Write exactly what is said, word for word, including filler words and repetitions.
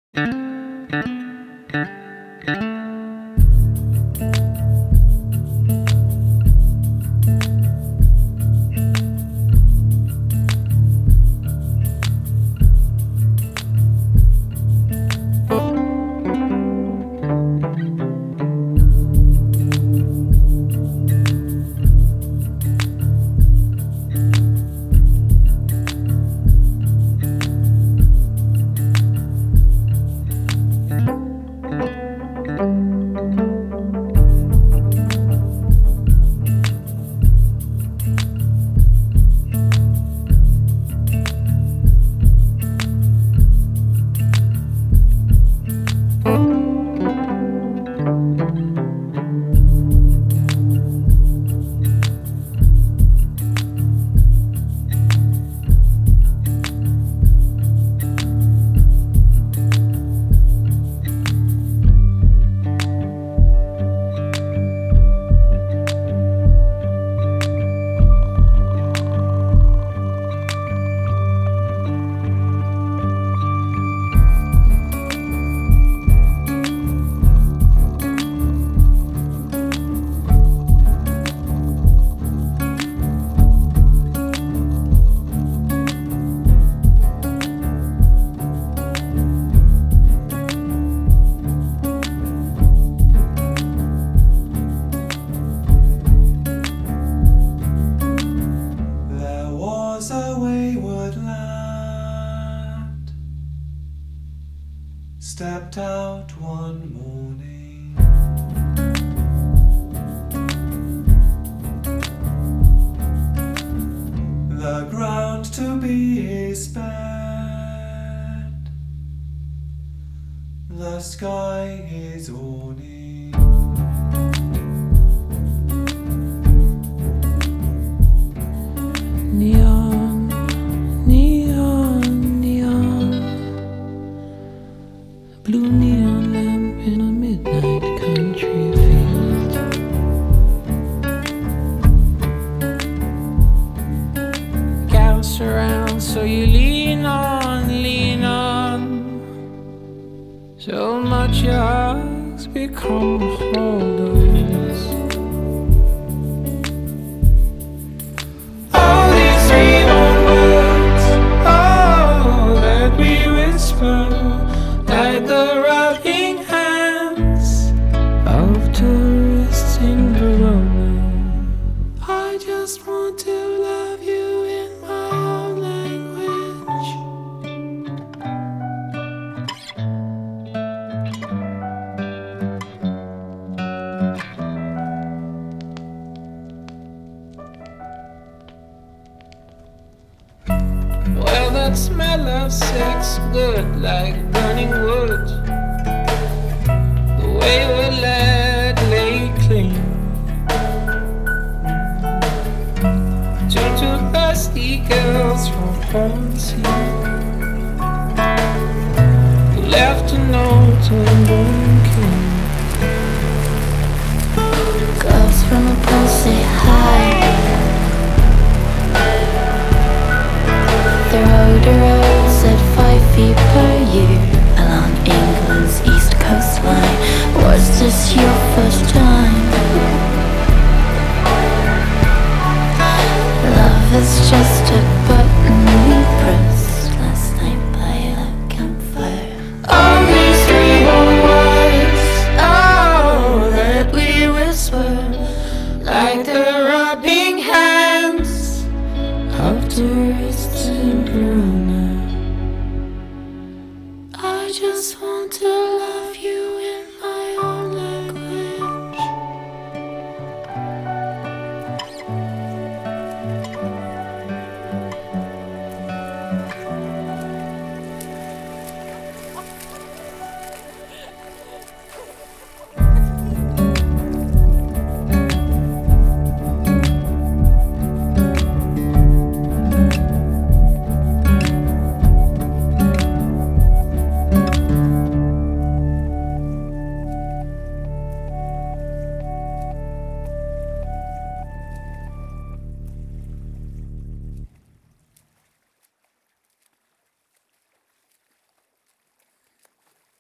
Stepped out one morning, the ground to be his bed, the sky his awning. Neon, neon, neon, blue neon lamp in a midnight country field. Gas around, so you lean on, lean on. So much your heart's become holders. All these reborn words, oh, that we whisper, like the rubbing hands of tourists in Verona. I just want to love you in my own language. Well, that smell of sex good like burning wood. The wayward lad lay clean to two thirsty girls from Hornsey who left a note on Bowling King. Girls from a pool say hi. The road roads at five feet per year along England's east coastline. Was this your first time? Love is just a button we pressed last night by a campfire. All these reborn words, oh, that we whisper, like the rubbing hands Of tourists in Verona. I just want to love you